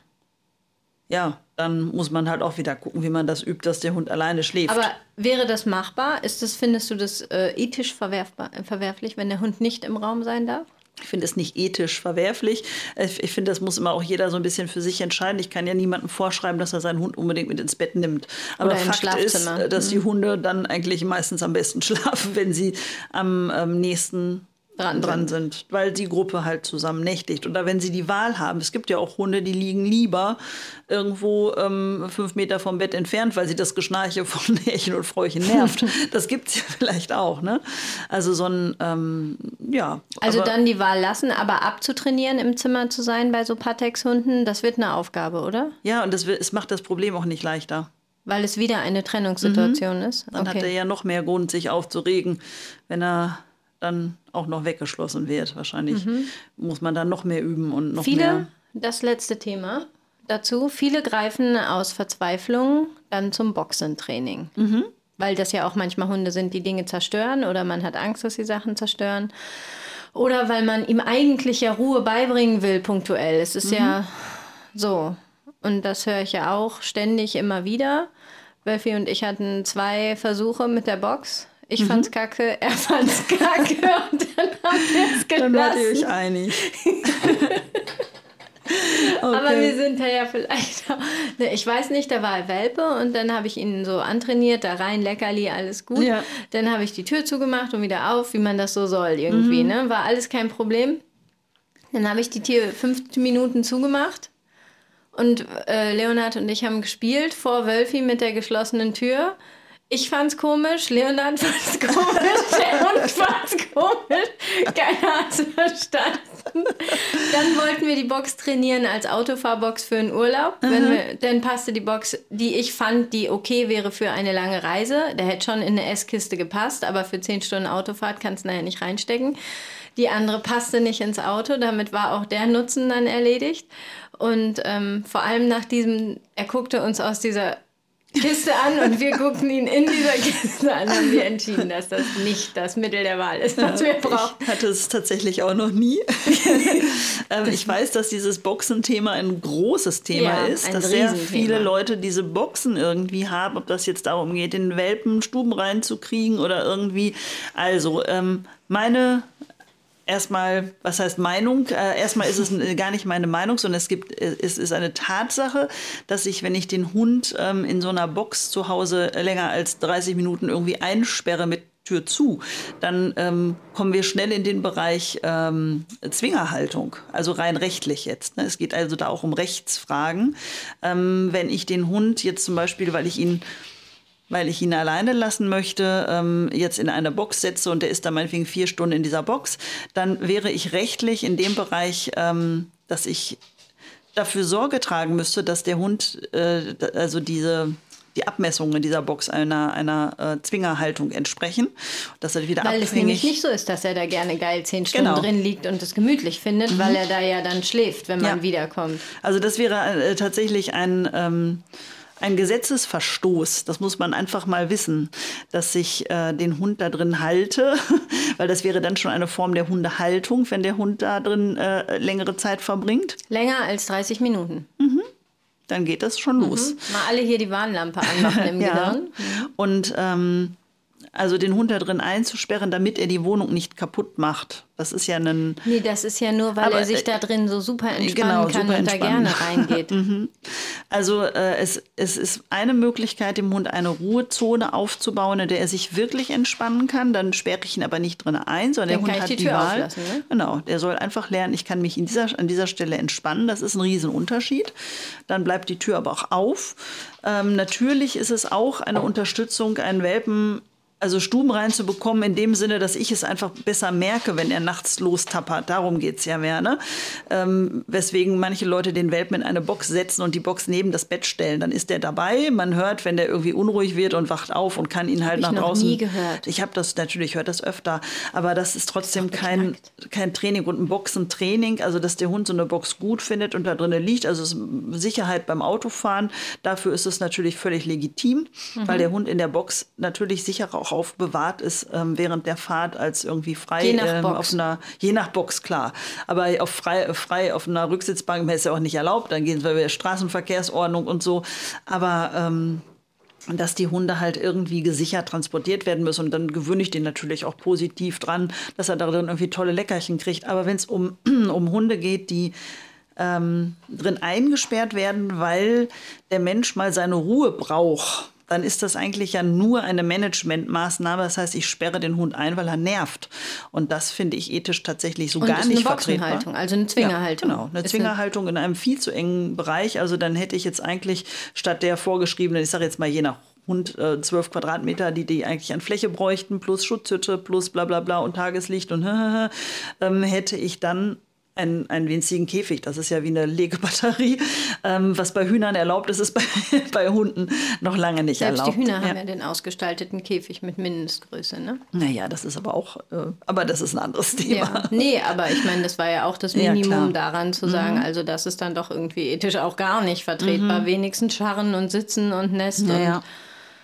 Ja, dann muss man halt auch wieder gucken, wie man das übt, dass der Hund alleine schläft. Aber wäre das machbar? Ist das, findest du das äh, ethisch verwerfbar, verwerflich, wenn der Hund nicht im Raum sein darf? Ich finde es nicht ethisch verwerflich. Ich finde, das muss immer auch jeder so ein bisschen für sich entscheiden. Ich kann ja niemandem vorschreiben, dass er seinen Hund unbedingt mit ins Bett nimmt. Aber Fakt ist, dass die Hunde dann eigentlich meistens am besten schlafen, wenn sie am ähm, nächsten dran, dran sind. sind. Weil die Gruppe halt zusammen nächtigt. Oder wenn sie die Wahl haben. Es gibt ja auch Hunde, die liegen lieber irgendwo ähm, fünf Meter vom Bett entfernt, weil sie das Geschnarche von Härchen und Fräuchen nervt. Das gibt es ja vielleicht auch. Ne? Also so ein, ähm, ja. Also dann die Wahl lassen, aber abzutrainieren, im Zimmer zu sein bei so Patex-Hunden, das wird eine Aufgabe, oder? Ja, und das wird, es macht das Problem auch nicht leichter. Weil es wieder eine Trennungssituation mhm. ist? Dann okay. hat er ja noch mehr Grund, sich aufzuregen, wenn er dann auch noch weggeschlossen wird. Wahrscheinlich mhm. muss man dann noch mehr üben und noch Viele, mehr. Das letzte Thema dazu, viele greifen aus Verzweiflung dann zum Boxentraining. Mhm. Weil das ja auch manchmal Hunde sind, die Dinge zerstören oder man hat Angst, dass sie Sachen zerstören. Oder weil man ihm eigentlich ja Ruhe beibringen will, punktuell. Es ist mhm. ja so. Und das höre ich ja auch ständig immer wieder. Wölfi und ich hatten zwei Versuche mit der Box. Ich mhm. fand's kacke, er fand's kacke und dann haben wir es gelassen. Dann wart ihr euch einig. Okay. Aber wir sind da ja vielleicht auch, ich weiß nicht, da war er Welpe und dann habe ich ihn so antrainiert, da rein, Leckerli, alles gut. Ja. Dann habe ich die Tür zugemacht und wieder auf, wie man das so soll irgendwie, mhm. ne? War alles kein Problem. Dann habe ich die Tür fünf Minuten zugemacht und äh, Leonhard und ich haben gespielt vor Wölfi mit der geschlossenen Tür. Ich fand's komisch, Leonhard fand's komisch, der Hund fand's komisch. Keiner hat's verstanden. Dann wollten wir die Box trainieren als Autofahrbox für einen Urlaub. Wenn wir, dann passte die Box, die ich fand, die okay wäre für eine lange Reise. Der hätte schon in eine Esskiste gepasst, aber für zehn Stunden Autofahrt kannst du nachher nicht reinstecken. Die andere passte nicht ins Auto, damit war auch der Nutzen dann erledigt. Und ähm, vor allem nach diesem, er guckte uns aus dieser Kiste an und wir guckten ihn in dieser Kiste an, haben wir entschieden, dass das nicht das Mittel der Wahl ist, was wir brauchen. Ich hatte es tatsächlich auch noch nie. ähm, ich weiß, dass dieses Boxenthema ein großes Thema ja, ist, dass sehr viele Leute diese Boxen irgendwie haben, ob das jetzt darum geht, den Welpen Stuben reinzukriegen oder irgendwie. Also, ähm, meine... Erstmal, was heißt Meinung? Äh, erstmal ist es gar nicht meine Meinung, sondern es gibt, es ist eine Tatsache, dass ich, wenn ich den Hund ähm, in so einer Box zu Hause länger als dreißig Minuten irgendwie einsperre mit Tür zu, dann ähm, kommen wir schnell in den Bereich ähm, Zwingerhaltung, also rein rechtlich jetzt. Ne? Es geht also da auch um Rechtsfragen. Ähm, wenn ich den Hund jetzt zum Beispiel, weil ich ihn weil ich ihn alleine lassen möchte, ähm, jetzt in eine Box setze und der ist dann meinetwegen vier Stunden in dieser Box, dann wäre ich rechtlich in dem Bereich, ähm, dass ich dafür Sorge tragen müsste, dass der Hund, äh, also diese, die Abmessungen in dieser Box einer, einer äh, Zwingerhaltung entsprechen. Dass er wieder weil abhängig... es nämlich nicht so ist, dass er da gerne geil zehn Stunden genau. drin liegt und es gemütlich findet, mhm. weil er da ja dann schläft, wenn man ja. wiederkommt. Also das wäre äh, tatsächlich ein... Ähm, Ein Gesetzesverstoß, das muss man einfach mal wissen, dass ich äh, den Hund da drin halte, weil das wäre dann schon eine Form der Hundehaltung, wenn der Hund da drin äh, längere Zeit verbringt. Länger als dreißig Minuten. Mhm. Dann geht das schon los. Mhm. Mal alle hier die Warnlampe anmachen im ja. Gehirn. Mhm. Und ähm, also den Hund da drin einzusperren, damit er die Wohnung nicht kaputt macht. Das ist ja ein... Nee, das ist ja nur, weil aber, er sich da drin so super entspannen genau, kann super und da gerne reingeht. mhm. Also äh, es, es ist eine Möglichkeit, dem Hund eine Ruhezone aufzubauen, in der er sich wirklich entspannen kann. Dann sperre ich ihn aber nicht drin ein, sondern Dann der Hund hat die, die Tür Wahl. Auflassen, ne? Genau, der soll einfach lernen, ich kann mich in dieser, an dieser Stelle entspannen. Das ist ein Riesenunterschied. Dann bleibt die Tür aber auch auf. Ähm, natürlich ist es auch eine Unterstützung, einen Welpen also Stuben reinzubekommen, in dem Sinne, dass ich es einfach besser merke, wenn er nachts lostappert. Darum geht's ja mehr, ne? Ähm, weswegen manche Leute den Welpen in eine Box setzen und die Box neben das Bett stellen. Dann ist der dabei. Man hört, wenn der irgendwie unruhig wird und wacht auf und kann ihn halt nach draußen. Ich habe nie gehört. Ich habe das natürlich, hört das öfter. Aber das ist trotzdem kein, kein Training und ein Boxentraining. Also, dass der Hund so eine Box gut findet und da drinnen liegt. Also, es ist Sicherheit beim Autofahren. Dafür ist es natürlich völlig legitim, mhm. weil der Hund in der Box natürlich sicherer auch aufbewahrt ist ähm, während der Fahrt als irgendwie frei je nach ähm, Box. auf einer, je nach Box, klar. Aber auf frei, frei auf einer Rücksitzbank ist ja auch nicht erlaubt, dann gehen wir über Straßenverkehrsordnung und so. Aber ähm, dass die Hunde halt irgendwie gesichert transportiert werden müssen. Und dann gewöhne ich den natürlich auch positiv dran, dass er darin irgendwie tolle Leckerchen kriegt. Aber wenn es um, um Hunde geht, die ähm, drin eingesperrt werden, weil der Mensch mal seine Ruhe braucht, dann ist das eigentlich ja nur eine Managementmaßnahme. Das heißt, ich sperre den Hund ein, weil er nervt. Und das finde ich ethisch tatsächlich so und gar ist nicht eine vertretbar. Boxenhaltung, also eine Zwingerhaltung. Ja, genau, eine ist Zwingerhaltung in einem viel zu engen Bereich. Also dann hätte ich jetzt eigentlich statt der vorgeschriebenen, ich sage jetzt mal je nach Hund, äh, zwölf Quadratmeter, die die eigentlich an Fläche bräuchten, plus Schutzhütte, plus bla bla bla und Tageslicht und ähm, hätte ich dann Ein, einen winzigen Käfig, das ist ja wie eine Legebatterie. Ähm, was bei Hühnern erlaubt ist, ist bei, bei Hunden noch lange nicht Selbst erlaubt. Die Hühner ja. haben ja den ausgestalteten Käfig mit Mindestgröße, ne? Naja, das ist aber auch, äh, aber das ist ein anderes Thema. Ja. Nee, aber ich meine, das war ja auch das Minimum ja, daran zu sagen, mhm. also das ist dann doch irgendwie ethisch auch gar nicht vertretbar. Mhm. Wenigstens Scharren und Sitzen und Nest naja. und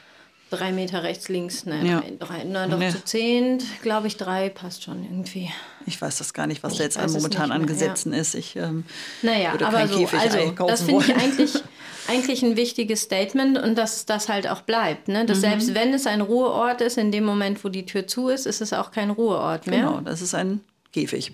drei Meter rechts, links, ne, ja. drei, na, doch ja. zu zehn, glaube ich, drei passt schon irgendwie. Ich weiß das gar nicht, was ich da jetzt an momentan an Gesetzen ja. ist. Ich ähm, naja, würde aber kein so, Käfig also einkaufen das finde ich wollen. eigentlich, eigentlich ein wichtiges Statement und dass das halt auch bleibt. Ne? Dass mhm. selbst wenn es ein Ruheort ist, in dem Moment, wo die Tür zu ist, ist es auch kein Ruheort mehr. Genau, das ist ein Käfig.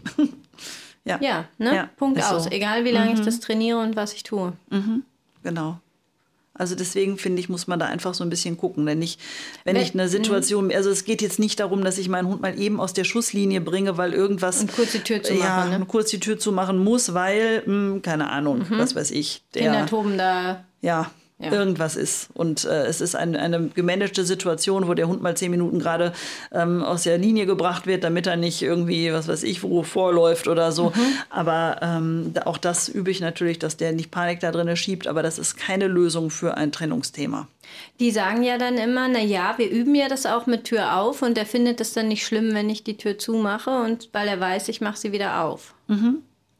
ja, ja, ne? ja, Punkt aus. so. Egal wie lange mhm. ich das trainiere und was ich tue. Mhm. Genau. Also deswegen finde ich, muss man da einfach so ein bisschen gucken. Wenn ich, wenn ich eine Situation, also es geht jetzt nicht darum, dass ich meinen Hund mal eben aus der Schusslinie bringe, weil irgendwas... Und kurz die Tür zu ja, machen, ne? kurz die Tür zu machen muss, weil, mh, keine Ahnung, mhm. was weiß ich. Der, Kinder toben da... Ja, ja, irgendwas ist. Und äh, es ist ein, eine gemanagte Situation, wo der Hund mal zehn Minuten gerade ähm, aus der Linie gebracht wird, damit er nicht irgendwie, was weiß ich, wo vorläuft oder so. Mhm. Aber ähm, auch das übe ich natürlich, dass der nicht Panik da drin schiebt. Aber das ist keine Lösung für ein Trennungsthema. Die sagen ja dann immer, na ja, wir üben ja das auch mit Tür auf und der findet es dann nicht schlimm, wenn ich die Tür zumache und weil er weiß, ich mache sie wieder auf. Mhm.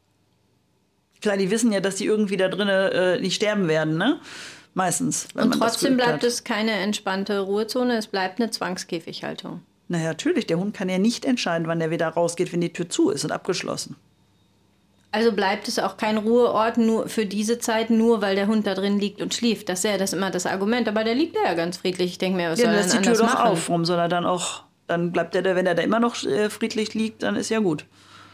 Klar, die wissen ja, dass die irgendwie da drinnen äh, nicht sterben werden, ne? Meistens. Und trotzdem bleibt es keine entspannte Ruhezone, es bleibt eine Zwangskäfighaltung. Na ja, natürlich, der Hund kann ja nicht entscheiden, wann er wieder rausgeht, wenn die Tür zu ist und abgeschlossen. Also bleibt es auch kein Ruheort nur für diese Zeit, nur weil der Hund da drin liegt und schläft. Das ist ja das immer das Argument, aber der liegt ja ganz friedlich. Ich denke mir, was ja, soll er denn anders machen? Dann lässt die Tür doch auf, warum soll er dann auch, dann bleibt er da, wenn er da immer noch äh, friedlich liegt, dann ist ja gut.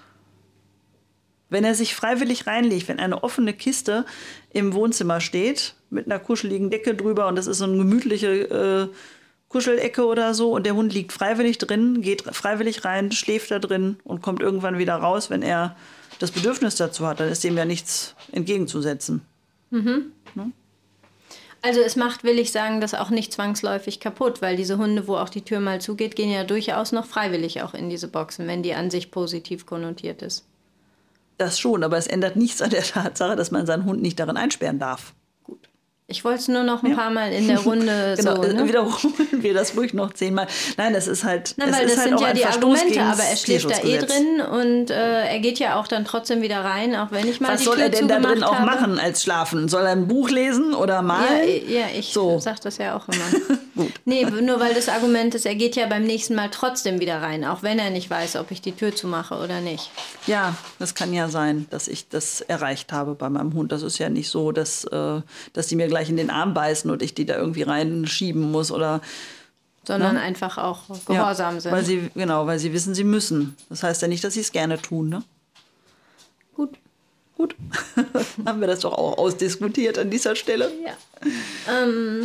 Wenn er sich freiwillig reinlegt, wenn eine offene Kiste im Wohnzimmer steht, mit einer kuscheligen Decke drüber und das ist so eine gemütliche äh, Kuschelecke oder so und der Hund liegt freiwillig drin, geht freiwillig rein, schläft da drin und kommt irgendwann wieder raus, wenn er das Bedürfnis dazu hat, dann ist dem ja nichts entgegenzusetzen. Mhm. Ne? Also es macht, will ich sagen, das auch nicht zwangsläufig kaputt, weil diese Hunde, wo auch die Tür mal zugeht, gehen ja durchaus noch freiwillig auch in diese Boxen, wenn die an sich positiv konnotiert ist. Das schon, aber es ändert nichts an der Tatsache, dass man seinen Hund nicht darin einsperren darf. Gut. Ich wollte es nur noch ein ja. paar Mal in der Runde genau, so, ne? Wiederholen wir das ruhig noch zehnmal. Nein, das ist halt Nein, weil es das ist halt sind auch ja ein die Verstoß Argumente, aber er schläft da eh Tierschutzgesetz. drin und äh, er geht ja auch dann trotzdem wieder rein, auch wenn ich mal Was die soll Tür er denn da drin auch habe. machen als schlafen? Soll er ein Buch lesen oder malen? Ja, ja ich so. sag das ja auch immer. Gut. Nee, nur weil das Argument ist, er geht ja beim nächsten Mal trotzdem wieder rein, auch wenn er nicht weiß, ob ich die Tür zumache oder nicht. Ja, das kann ja sein, dass ich das erreicht habe bei meinem Hund. Das ist ja nicht so, dass, äh, dass die mir gleich in den Arm beißen und ich die da irgendwie reinschieben muss oder... Sondern ne? einfach auch gehorsam ja, sind. Weil sie, genau, weil sie wissen, sie müssen. Das heißt ja nicht, dass sie es gerne tun, ne? Gut. Gut. Haben wir das doch auch ausdiskutiert an dieser Stelle. Ja. Ähm,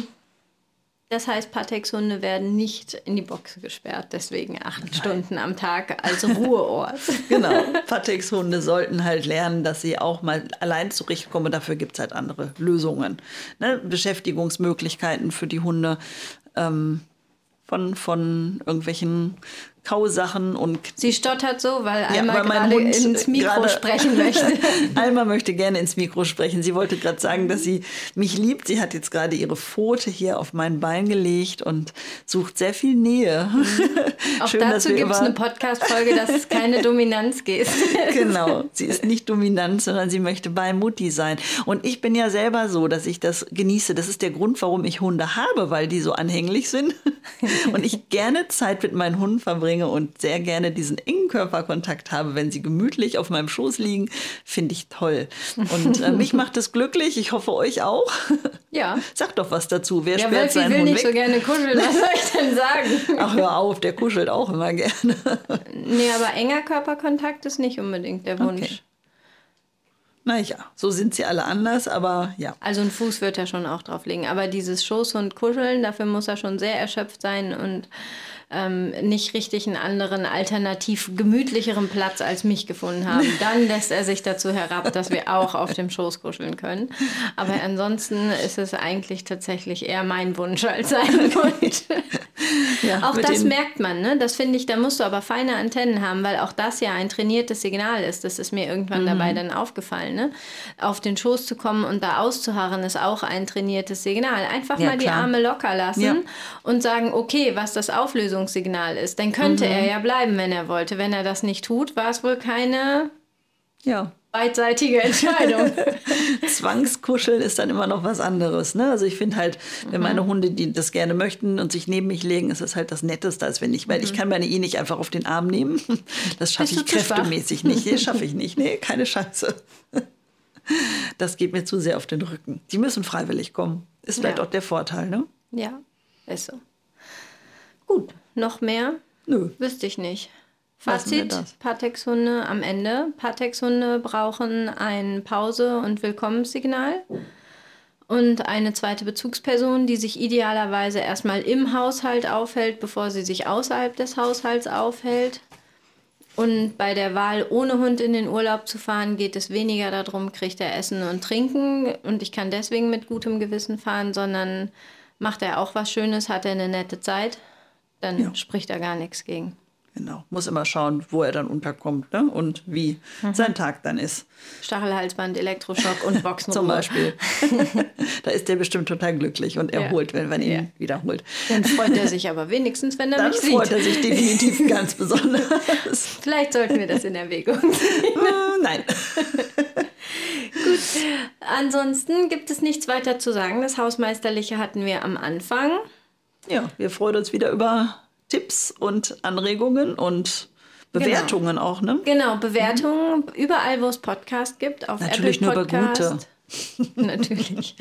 das heißt, Patex-Hunde werden nicht in die Box gesperrt, deswegen acht Nein. Stunden am Tag als Ruheort. Genau. Patex-Hunde sollten halt lernen, dass sie auch mal allein zurechtkommen. Dafür gibt es halt andere Lösungen. Ne? Beschäftigungsmöglichkeiten für die Hunde. Ähm, Von, von irgendwelchen Kausachen und... Sie stottert so, weil ja, Alma gerade ins Mikro grade, sprechen möchte. Alma möchte gerne ins Mikro sprechen. Sie wollte gerade sagen, dass sie mich liebt. Sie hat jetzt gerade ihre Pfote hier auf mein Bein gelegt und sucht sehr viel Nähe. Mhm. Auch Schön, dazu gibt es eine Podcast-Folge, dass es keine Dominanz geht. Genau, sie ist nicht dominant, sondern sie möchte bei Mutti sein. Und ich bin ja selber so, dass ich das genieße. Das ist der Grund, warum ich Hunde habe, weil die so anhänglich sind. Und ich gerne Zeit mit meinen Hunden verbringe und sehr gerne diesen engen Körperkontakt habe, wenn sie gemütlich auf meinem Schoß liegen, finde ich toll. Und äh, mich macht es glücklich, ich hoffe euch auch. Ja. Sag doch was dazu, wer ja, sperrt seinen will Hund nicht weg? so gerne kuscheln, was soll ich denn sagen? Ach, hör auf, der kuschelt auch immer gerne. Nee, aber enger Körperkontakt ist nicht unbedingt der Wunsch. Okay. Naja, so sind sie alle anders, aber ja. Also ein Fuß wird er schon auch drauf legen. Aber dieses Schoßhund kuscheln, dafür muss er schon sehr erschöpft sein und ähm, nicht richtig einen anderen, alternativ gemütlicheren Platz als mich gefunden haben. Dann lässt er sich dazu herab, dass wir auch auf dem Schoß kuscheln können. Aber ansonsten ist es eigentlich tatsächlich eher mein Wunsch als sein Wunsch. Ja, auch das merkt man, ne? Das finde ich, da musst du aber feine Antennen haben, weil auch das ja ein trainiertes Signal ist. Das ist mir irgendwann mhm. dabei dann aufgefallen. Ne? Auf den Schoß zu kommen und da auszuharren, ist auch ein trainiertes Signal. Einfach ja, mal klar. die Arme locker lassen ja. und sagen, okay, was das Auflösungssignal ist. Dann könnte mhm. er ja bleiben, wenn er wollte. Wenn er das nicht tut, war es wohl keine ja. beidseitige Entscheidung. Zwangskuscheln ist dann immer noch was anderes. Ne? Also ich finde halt, wenn meine Mhm. Hunde, die das gerne möchten und sich neben mich legen, ist es halt das Netteste, als wenn ich, weil mhm. ich kann meine eh nicht einfach auf den Arm nehmen. Das schaffe ich kräftemäßig nicht. Nee, schaffe ich nicht. Nee, keine Chance. Das geht mir zu sehr auf den Rücken. Die müssen freiwillig kommen. Ist vielleicht Ja. auch der Vorteil, ne? Ja, ist so. Gut, noch mehr? Nö. Wüsste ich nicht. Lassen wir Fazit, das. Patex-Hunde am Ende. Patex-Hunde brauchen ein Pause- und Willkommenssignal. und eine zweite Bezugsperson, die sich idealerweise erstmal im Haushalt aufhält, bevor sie sich außerhalb des Haushalts aufhält. Und bei der Wahl, ohne Hund in den Urlaub zu fahren, geht es weniger darum, kriegt er Essen und Trinken und ich kann deswegen mit gutem Gewissen fahren, sondern macht er auch was Schönes, hat er eine nette Zeit, dann ja. spricht er gar nichts gegen. Genau, muss immer schauen, wo er dann unterkommt, ne? Und wie mhm. sein Tag dann ist. Stachelhalsband, Elektroschock und Boxenruhe. Zum Beispiel. Da ist der bestimmt total glücklich und erholt, ja. wenn man ihn ja. wiederholt. Dann freut er sich aber wenigstens, wenn er dann mich sieht. Dann freut er sich definitiv ganz besonders. Vielleicht sollten wir das in Erwägung ziehen. Uh, nein. Gut, ansonsten gibt es nichts weiter zu sagen. Das Hausmeisterliche hatten wir am Anfang. Ja, wir freuen uns wieder über Tipps und Anregungen und Bewertungen genau. auch, ne? Genau, Bewertungen mhm. überall, wo es Podcast gibt. Auf Natürlich Apple nur Podcast. über gute. Natürlich.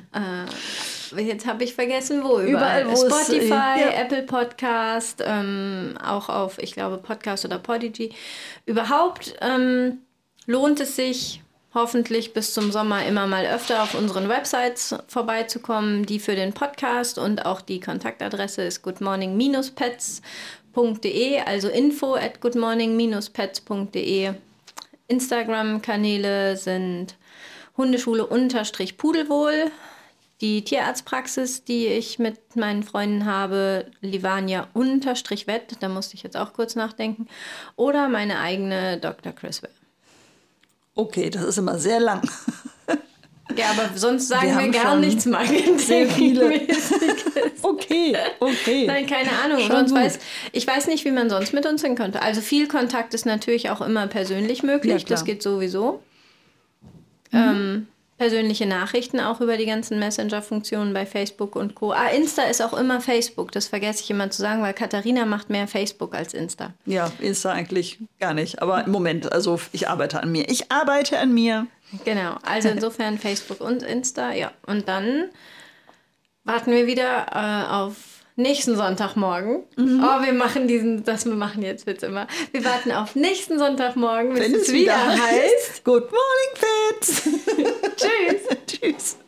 äh, jetzt habe ich vergessen, wo. Überall, überall wo Spotify, es, äh, ja. Apple Podcast, ähm, auch auf, ich glaube, Podcast oder Podigy. Überhaupt ähm, lohnt es sich, hoffentlich bis zum Sommer immer mal öfter auf unseren Websites vorbeizukommen. Die für den Podcast und auch die Kontaktadresse ist goodmorning Bindestrich pets punkt de, also info at goodmorning Bindestrich pets punkt de. Instagram-Kanäle sind Hundeschule unterstrich Pudelwohl. Die Tierarztpraxis, die ich mit meinen Freunden habe, Livania unterstrich Vet, da musste ich jetzt auch kurz nachdenken. Oder meine eigene Doktor Criswell. Okay, das ist immer sehr lang. Ja, aber sonst sagen wir, wir gar nichts Marketing. Sehr viele. Okay, okay. Nein, keine Ahnung. Sonst weiß, ich weiß nicht, wie man sonst mit uns hin könnte. Also viel Kontakt ist natürlich auch immer persönlich möglich. Ja, das geht sowieso. Mhm. Ähm, persönliche Nachrichten auch über die ganzen Messenger-Funktionen bei Facebook und Co. Ah, Insta ist auch immer Facebook. Das vergesse ich immer zu sagen, weil Katharina macht mehr Facebook als Insta. Ja, Insta eigentlich gar nicht. Aber im Moment, also ich arbeite an mir. Ich arbeite an mir. Genau, also insofern Facebook und Insta, ja. Und dann warten wir wieder äh, auf nächsten Sonntagmorgen. Mhm. Oh, wir machen diesen, das wir machen jetzt Witz immer. Wir warten auf nächsten Sonntagmorgen, wenn, wenn es wieder heißt. Good morning, Pets. Tschüss. Tschüss.